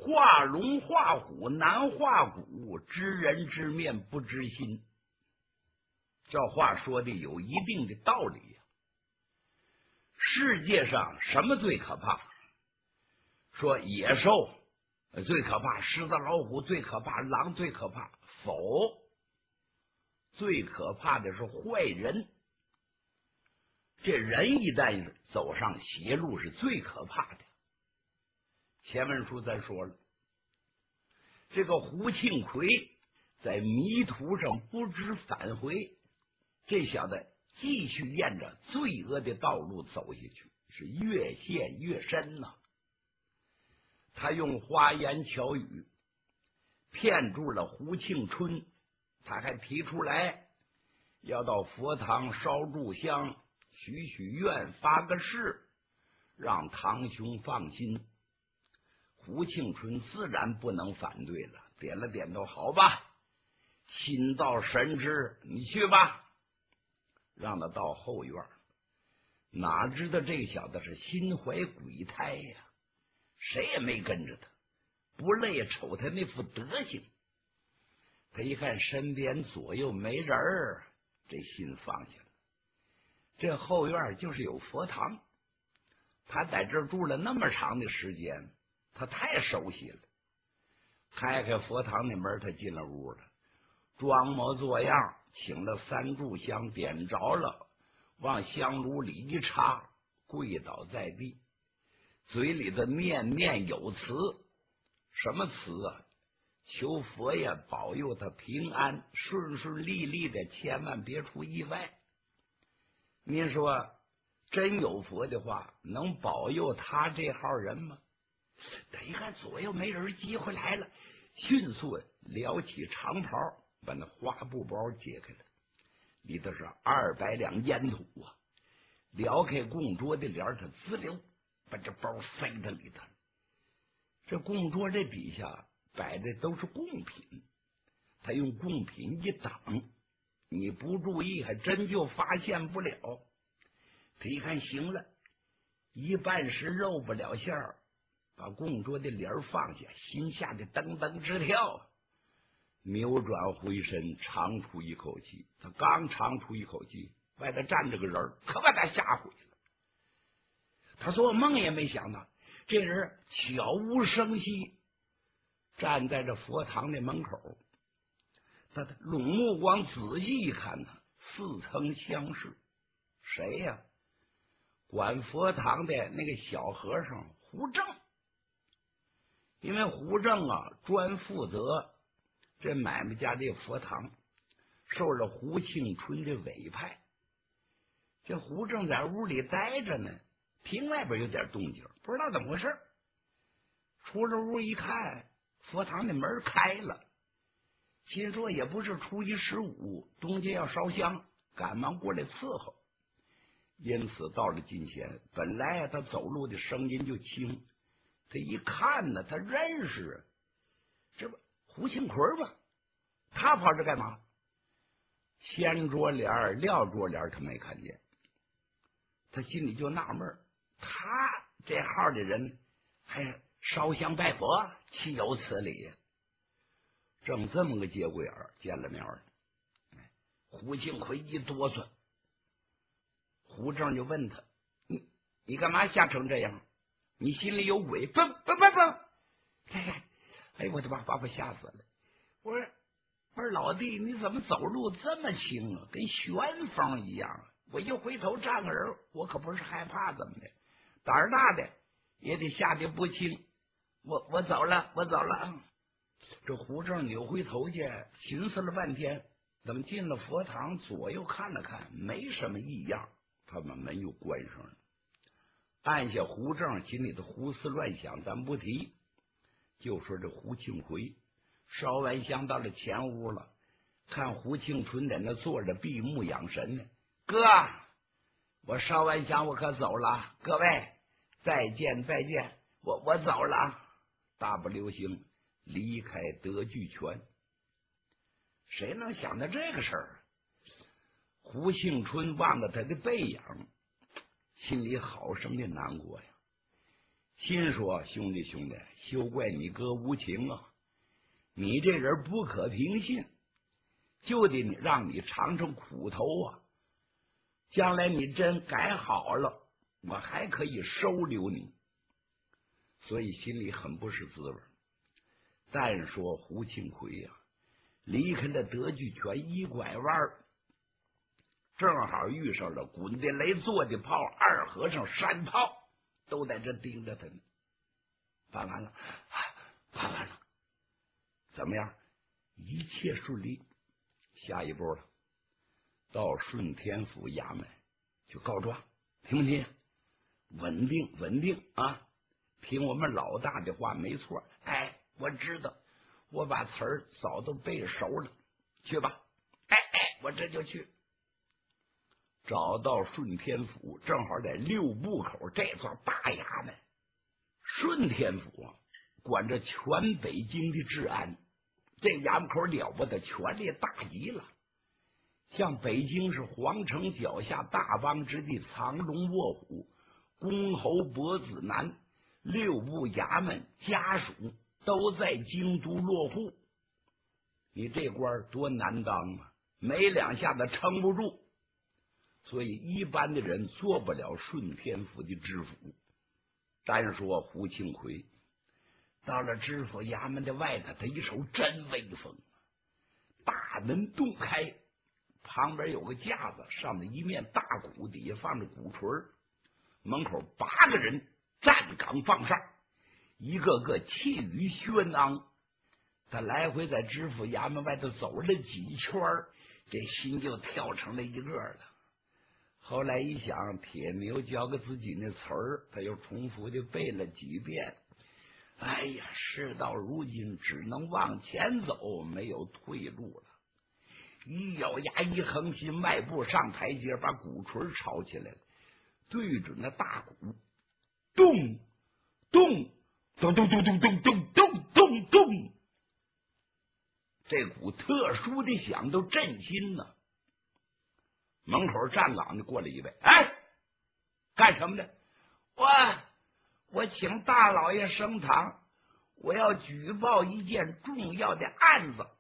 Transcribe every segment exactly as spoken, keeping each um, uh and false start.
画龙画虎难画骨，知人知面不知心。这话说的有一定的道理呀。世界上什么最可怕？说野兽最可怕，狮子老虎最可怕，狼最可怕。否，最可怕的是坏人。这人一旦走上邪路是最可怕的。前文书咱说了，这个胡庆奎在迷途上不知返回，这小子继续沿着罪恶的道路走下去，是越陷越深呐、啊。他用花言巧语骗住了胡庆春，他还提出来要到佛堂烧炷香，许许愿，发个誓，让堂兄放心。胡庆春自然不能反对了，点了点头，好吧，心到神知，你去吧。让他到后院，哪知道这小子是心怀鬼胎呀、啊，谁也没跟着他，不累瞅他那副德行。他一看身边左右没人儿，这心放下了。这后院就是有佛堂，他在这儿住了那么长的时间，他太熟悉了。开开佛堂的门，他进了屋了，装模作样请了三炷香，点着了，往香炉里一插，跪倒在地，嘴里的念念有词。什么词啊？求佛爷保佑他平安顺顺利利的，千万别出意外。您说真有佛的话，能保佑他这号人吗？他一看左右没人，机会来了，迅速撩起长袍，把那花布包解开了，里头是二百两烟土啊！撩开供桌的帘，他滋溜把这包塞到里头。这供桌这底下摆的都是贡品，他用贡品一挡，你不注意还真就发现不了。他一看行了，一半时露不了馅儿，把供桌的帘放下，心吓得噔噔直跳，扭转回身，长出一口气。他刚长出一口气，外头站着个人，可把他吓毁了。他说我梦也没想到，这人悄无声息站在这佛堂的门口。他拢目光仔细一看呢，似曾相识。谁呀、啊？管佛堂的那个小和尚胡正。因为胡正啊，专负责这买卖家这佛堂，受了胡庆春的委派。这胡正在屋里待着呢，听外边有点动静，不知道怎么回事。出了屋一看，佛堂的门开了，心说也不是初一十五，东街要烧香，赶忙过来伺候。因此到了今天，本来他走路的声音就轻，他一看呢，他认识，这不胡庆奎吗？他跑这干嘛？掀桌帘撂桌帘他没看见，他心里就纳闷，他这号的人还烧香拜佛，岂有此理？正这么个节骨眼儿，见了面了，胡庆奎一哆嗦，胡正就问他：“你你干嘛吓成这样？你心里有鬼？”不不不不！哎呀，哎我的妈，把我吓死了！我说我说老弟，你怎么走路这么轻啊？跟旋风一样啊！我一回头站个人，我可不是害怕怎么的，胆儿大的也得吓得不轻。我我走了，我走了。这胡正扭回头去，寻思了半天，怎么进了佛堂，左右看了看，没什么异样，他把门又关上了。按下胡正心里的胡思乱想，咱不提，就说这胡庆奎烧完香到了前屋了，看胡庆春在那坐着闭目养神呢。哥，我烧完香我可走了，各位再见再见，我我走了。大步流星离开德聚泉。谁能想到这个事儿？胡庆春望着他的背影，心里好生的难过呀。 心说：“兄弟，兄弟，休怪你哥无情啊！你这人不可平信，就得你让你尝尝苦头啊！将来你真改好了，我还可以收留你。”所以心里很不是滋味。但说胡庆奎呀、啊，离开了德聚泉，一拐弯，正好遇上了滚地雷做的炮、二和尚山炮，都在这盯着他呢。办完了，办完了，怎么样？一切顺利。下一步了，到顺天府衙门去告状，听不听？稳定，稳定啊！听我们老大的话，没错。哎，我知道，我把词儿早都背熟了。去吧，哎哎，我这就去。找到顺天府，正好在六部口这座大衙门。顺天府啊，管着全北京的治安，这衙门口了不得，权力大极了。像北京是皇城脚下大邦之地，藏龙卧虎，公侯伯子男，六部衙门家属都在京都落户。你这官多难当啊，没两下子撑不住。所以一般的人做不了顺天府的知府。单说胡庆奎到了知府衙门的外头，他一手真威风。大门洞开，旁边有个架子，上面一面大鼓，底下放着鼓槌，门口八个人站岗放哨，一个个气宇轩昂。他来回在知府衙门外头走了几圈，这心就跳成了一个了。后来一想，铁牛教给自己那词儿，他又重复的背了几遍。哎呀，事到如今只能往前走，没有退路了。一咬牙一横心，迈步上台阶，把鼓槌抄起来了，对准那大鼓，咚咚咚咚咚咚咚咚咚咚咚，这鼓特殊的响，都震心呐。门口站岗的过来一位，哎，干什么的？我我请大老爷升堂，我要举报一件重要的案子。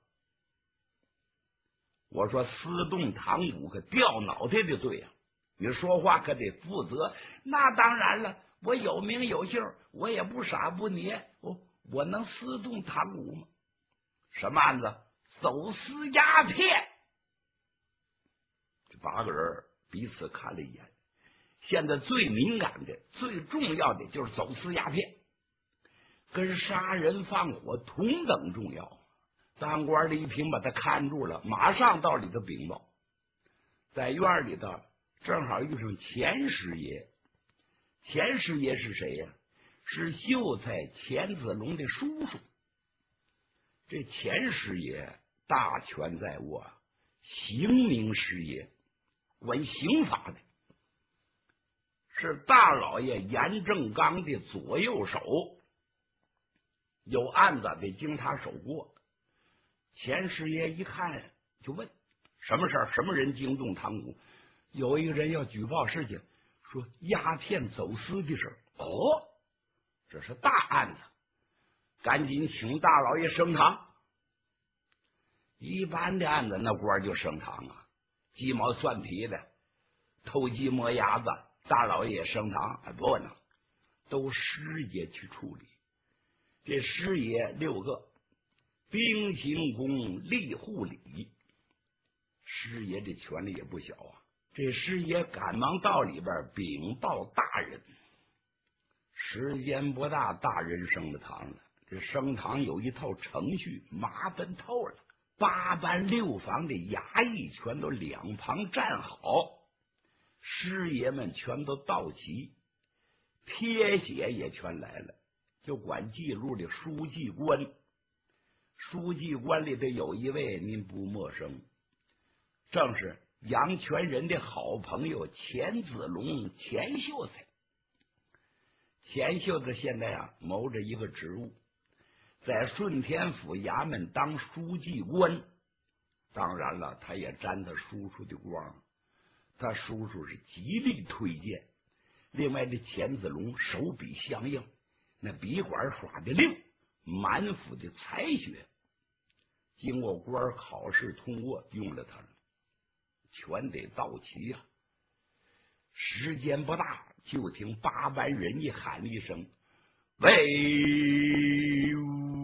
我说私动堂鼓可掉脑袋的罪啊！你说话可得负责。那当然了，我有名有姓，我也不傻不捏，我我能私动堂鼓吗？什么案子？走私鸦片。这八个人彼此看了一眼。现在最敏感的、最重要的就是走私鸦片，跟杀人放火同等重要。当官的一听把他看住了，马上到里头禀报。在院里头正好遇上钱师爷。钱师爷是谁呀？是秀才钱子龙的叔叔。这钱师爷大权在握，刑名师爷，管刑法的，是大老爷严正刚的左右手，有案子得经他手过。钱师爷一看就问：什么事儿？什么人惊动堂鼓？有一个人要举报事情，说鸦片走私的事儿。哦，这是大案子，赶紧请大老爷升堂。一般的案子那官就升堂啊，鸡毛蒜皮的偷鸡摸鸭子，大老爷升堂哎，不能，都师爷去处理。这师爷六个，兵行宫，吏户礼，师爷这权力也不小啊。这师爷赶忙到里边禀报大人。时间不大，大人升了堂了。这升堂有一套程序，麻烦透了。八班六房的衙役全都两旁站好，师爷们全都到齐，撇写也全来了，就管记录的书记官。书记官里头有一位您不陌生，正是杨全仁的好朋友钱子龙，钱秀才。钱秀才现在啊谋着一个职务，在顺天府衙门当书记官。当然了，他也沾他叔叔的光，他叔叔是极力推荐。另外这钱子龙手笔相应， 那笔管耍的溜，满腹的才学，经过官考试通过，用了它了，全得到齐呀、啊。时间不大，就听八班人一喊一声：“威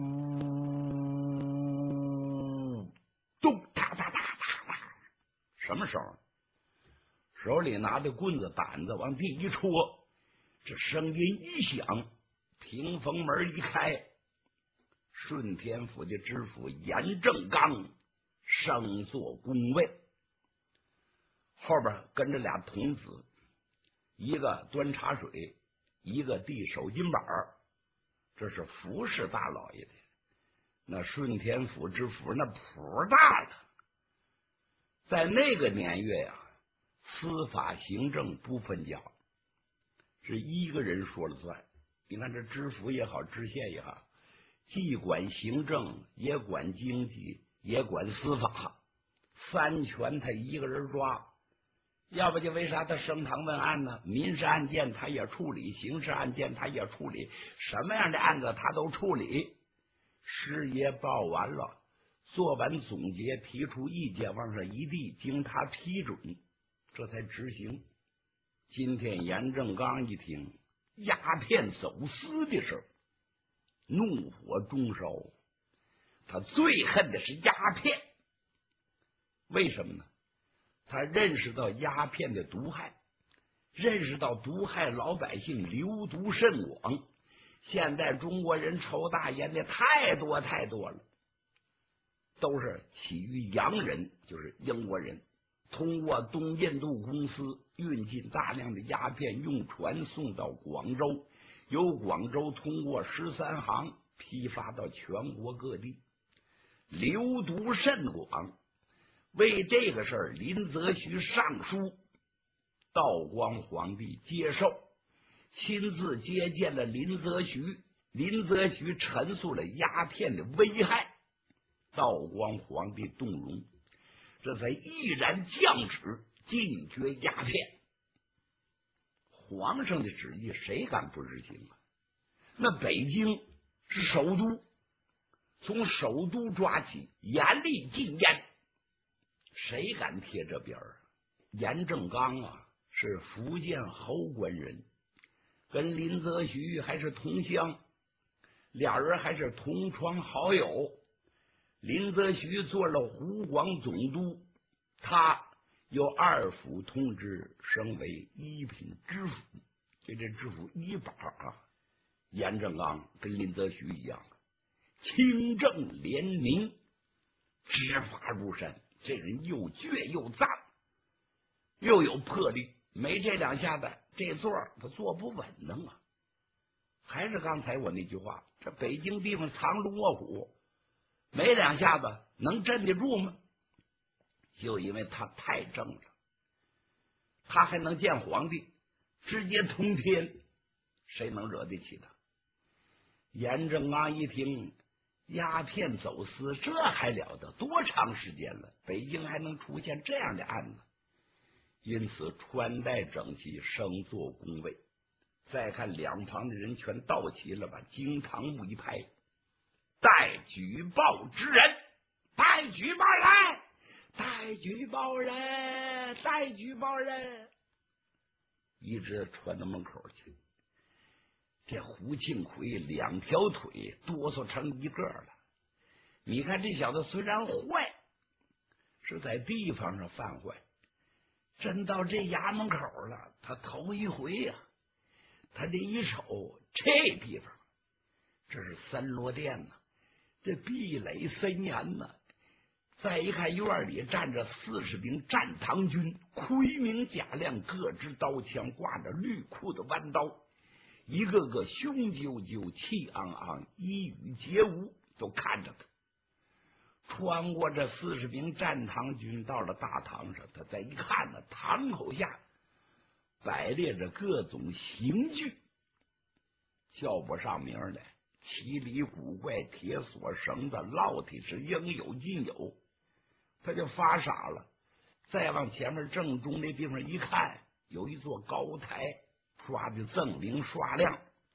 武！”咚哒哒哒哒哒，什么时候？手里拿的棍子板子往地一戳，这声音一响，屏风门一开，顺天府的知府严正刚升坐宫位，后边跟着俩童子，一个端茶水，一个递手巾板，这是服侍大老爷的。那顺天府知府那谱大了，在那个年月呀、啊，司法行政不分家，是一个人说了算。你看这知府也好，知县也好，既管行政，也管经济，也管司法，三权他一个人抓。要不就为啥他升堂问案呢？民事案件他也处理，刑事案件他也处理，什么样的案子他都处理。师爷报完了，做完总结，提出意见，往上一递，经他批准，这才执行。今天严正刚一听鸦片走私的事，怒火中烧。他最恨的是鸦片，为什么呢？他认识到鸦片的毒害，认识到毒害老百姓，流毒甚广。现在中国人抽大烟的太多太多了，都是起于洋人，就是英国人，通过东印度公司运进大量的鸦片，用船送到广州，由广州通过十三行批发到全国各地，流毒甚广。为这个事儿，林则徐上书，道光皇帝接受，亲自接见了林则徐。林则徐陈述了鸦片的危害，道光皇帝动容，这才毅然降旨禁绝鸦片。皇上的旨意谁敢不执行啊？那北京是首都，从首都抓起，严厉禁烟，谁敢贴这边儿？严正刚啊，是福建侯官人，跟林则徐还是同乡，俩人还是同窗好友。林则徐做了湖广总督，他由二府通知升为一品知府，就这知府一把啊。严正刚跟林则徐一样，清正廉明，执法如山，这人又倔又脏，又有魄力，没这两下子，这座他坐不稳当啊。还是刚才我那句话，这北京地方藏龙卧虎，没两下子能镇得住吗？就因为他太正了，他还能见皇帝，直接通天，谁能惹得起他？严正刚一听鸦片走私，这还了得，多长时间了，北京还能出现这样的案子？因此穿戴整齐，升坐宫位。再看两旁的人全到齐了，把惊堂木一拍，待举报之人，待举报人，待举报人，待举报人，一直传到门口去。这胡庆奎两条腿哆嗦成一个了。你看这小子虽然坏，是在地方上犯坏，真到这衙门口了，他头一回呀、啊。他这一瞅，这地方这是三罗殿呐、啊，这壁垒森严呐、啊。再一看院里站着四十名战唐军，盔明甲亮，各支刀枪，挂着绿裤的弯刀，一个个雄赳赳，气昂昂，一语皆无，都看着他。穿过这四十名战唐军，到了大堂上，他再一看呢，堂口下摆列着各种刑具，叫不上名来，奇离古怪，铁索绳子烙铁是应有尽有。他就发傻了。再往前面正中那地方一看，有一座高台，刷的锃灵刷亮，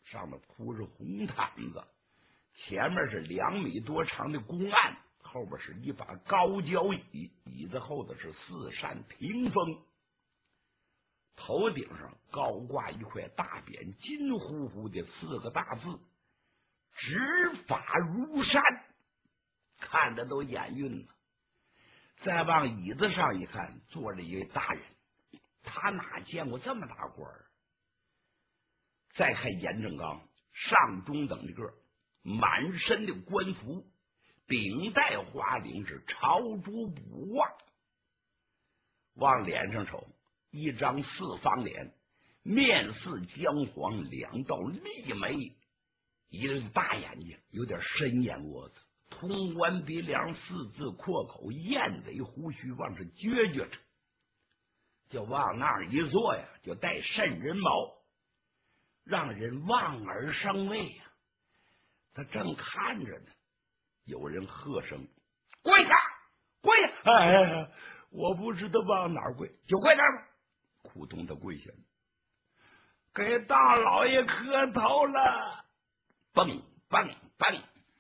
上面铺着红毯子，前面是两米多长的公案，后边是一把高脚椅，椅子后头是四扇屏风，头顶上高挂一块大匾，金乎乎的四个大字“执法如山”，看的都眼晕了。再往椅子上一看，坐着一位大人，他哪见过这么大官儿？再看严正刚，上中等的个儿，满身的官服，顶戴花翎，是朝珠补袜。往脸上瞅，一张四方脸，面似姜黄，两道利眉，一对大眼睛，有点深眼窝子，通弯鼻梁，四字阔口，燕尾胡须往是撅撅着，就往那儿一坐呀，就带瘆人毛，让人望而生畏呀。他正看着呢，有人喝声：“跪下，跪下！”哎，我不知道往哪儿跪，就跪那儿吧。扑通的跪下了，给大老爷磕头了。蹦蹦蹦！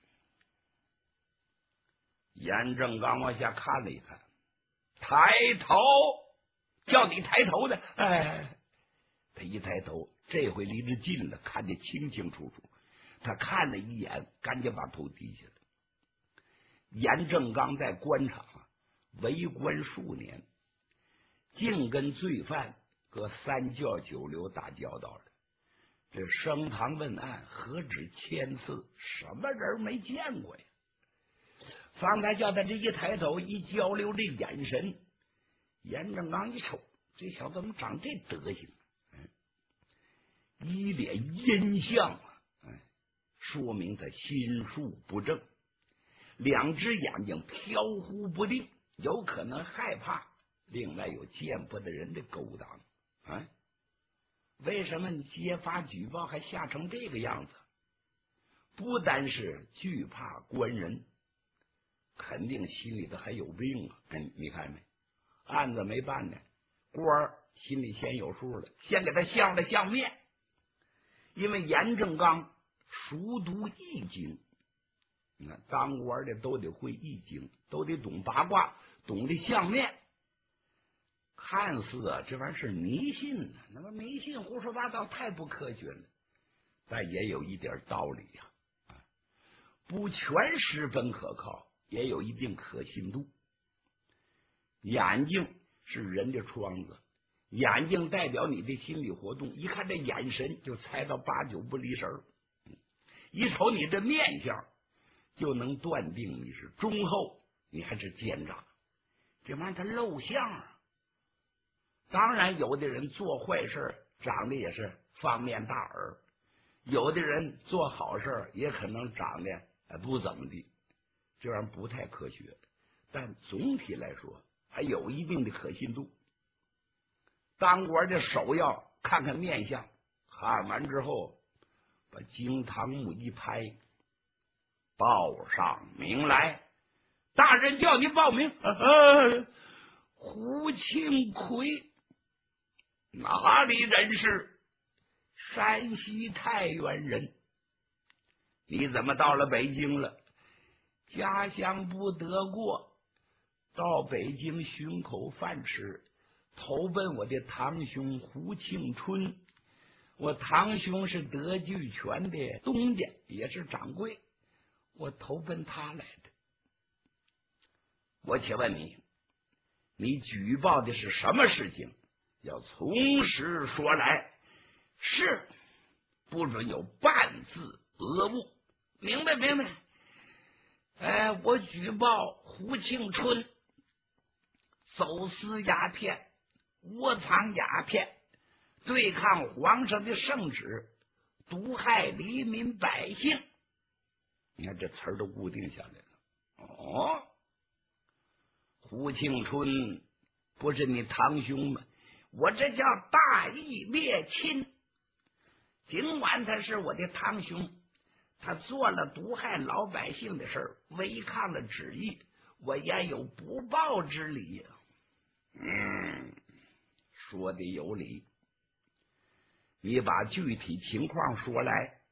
严正刚往下看了一看，抬头，叫你抬头的。哎，他一抬头，这回离得近了，看得清清楚楚。他看了一眼，赶紧把头低下来。严正刚在官场啊为官数年，净跟罪犯和三教九流打交道了，这升堂问案何止千次，什么人没见过呀？方才叫他这一抬头一交流这眼神，严正刚一瞅，这小子怎么长这德行？嗯，一脸阴相啊！哎，说明他心术不正，两只眼睛飘忽不定，有可能害怕另外有见不得人的勾当啊！为什么你揭发举报还吓成这个样子？不单是惧怕官人，肯定心里头还有病啊！哎，你看没？案子没办呢，官儿心里先有数了，先给他相了相面。因为严正刚熟读易经，你看当官的都得会易经，都得懂八卦，懂得相面。看似啊，这玩意儿是迷信呢，那么迷信胡说八道，太不科学了。但也有一点道理呀、啊，不全十分可靠，也有一定可信度。眼睛是人的窗子，眼睛代表你的心理活动，一看这眼神就猜到八九不离十儿。一瞅你这面相，就能断定你是忠厚，你还是奸诈。这玩意儿它露相啊。当然，有的人做坏事长得也是方面大耳，有的人做好事也可能长得不怎么地，这玩意儿不太科学。但总体来说，还有一定的可信度。当官的首要看看面相，看完之后，把惊堂木一拍，报上名来，大人叫你报名。呃、胡庆奎，哪里人士？山西太原人。你怎么到了北京了？家乡不得过，到北京寻口饭吃，投奔我的堂兄胡庆春。我堂兄是德聚泉的东家，也是掌柜，我投奔他来的。我且问你，你举报的是什么事情？要从实说来，是不准有半字讹误。明白明白。哎，我举报胡庆春走私鸦片，窝藏鸦片，对抗皇上的圣旨，毒害黎民百姓。你看这词儿都固定下来了。哦，胡庆春不是你堂兄吗？我这叫大义灭亲。尽管他是我的堂兄，他做了毒害老百姓的事儿，违抗了旨意，我也有不报之理。嗯，说的有理。你把具体情况说来。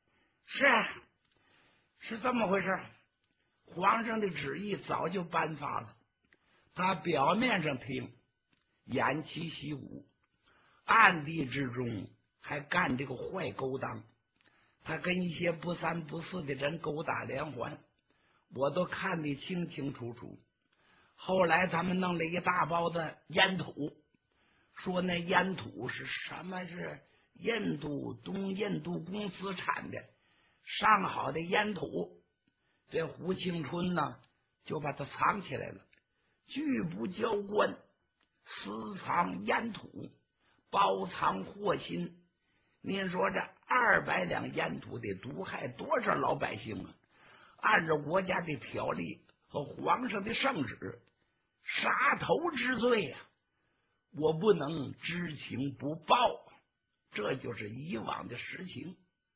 是是这么回事。皇上的旨意早就颁发了，他表面上听，偃旗息鼓，暗地之中还干这个坏勾当。他跟一些不三不四的人勾打连环，我都看得清清楚楚。后来他们弄了一大包的烟土，说那烟土是什么？是印度东印度公司产的上好的烟土。这胡庆春呢，就把它藏起来了，拒不交官，私藏烟土，包藏祸心。您说这二百两烟土得毒害多少老百姓啊？按照国家的条例和皇上的圣旨，杀头之罪呀、啊，我不能知情不报，这就是以往的实情。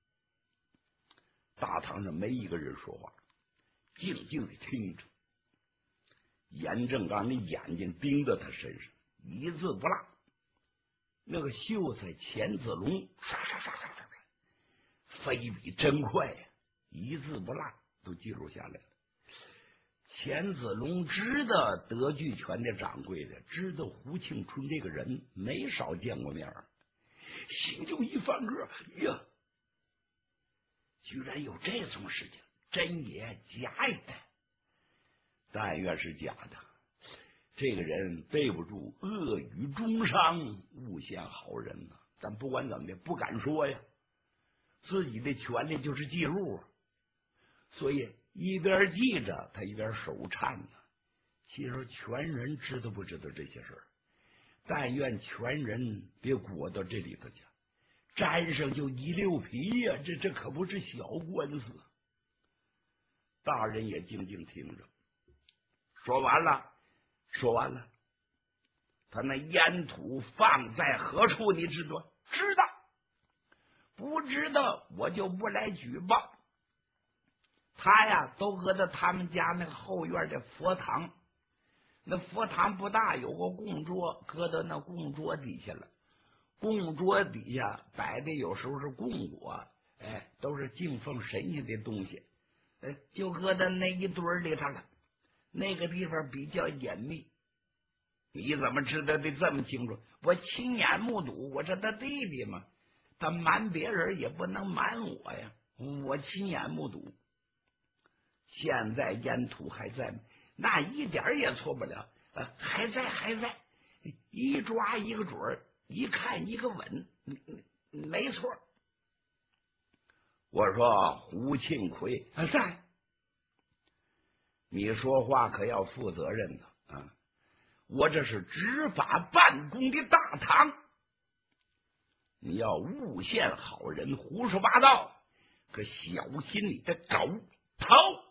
大堂上没一个人说话，静静的听着。严正刚的眼睛盯在他身上，一字不落。那个秀才钱子龙刷刷刷刷刷，飞笔真快呀，一字不落都记录下来了。钱子龙知道德聚泉的掌柜的，知道胡庆春这个人没少见过面，心就一翻个呀，居然有这种事情，真也假也，但愿是假的。这个人对不住恶语中伤，诬陷好人呢、啊。但不管怎么的，不敢说呀，自己的权利就是记录，所以一边记着，他一边手颤呢。其实全人知道不知道这些事儿？但愿全人别裹到这里头去，沾上就一溜皮呀、啊！这这可不是小官司。大人也静静听着，说完了。说完了，他那烟土放在何处？你知道？知道，不知道我就不来举报。他呀，都搁到他们家那个后院的佛堂，那佛堂不大，有个供桌，搁到那供桌底下了。供桌底下摆的有时候是供果，哎，都是敬奉神仙的东西，哎，就搁到那一堆里头了。那个地方比较隐秘，你怎么知道的这么清楚？我亲眼目睹，我是他弟弟嘛，他瞒别人也不能瞒我呀，我亲眼目睹。现在烟土还在，那一点也错不了，呃，还在还在，一抓一个准儿，一看一个稳，没错。我说胡庆奎在。你说话可要负责任的啊！我这是执法办公的大堂，你要诬陷好人、胡说八道，可小心你的狗头！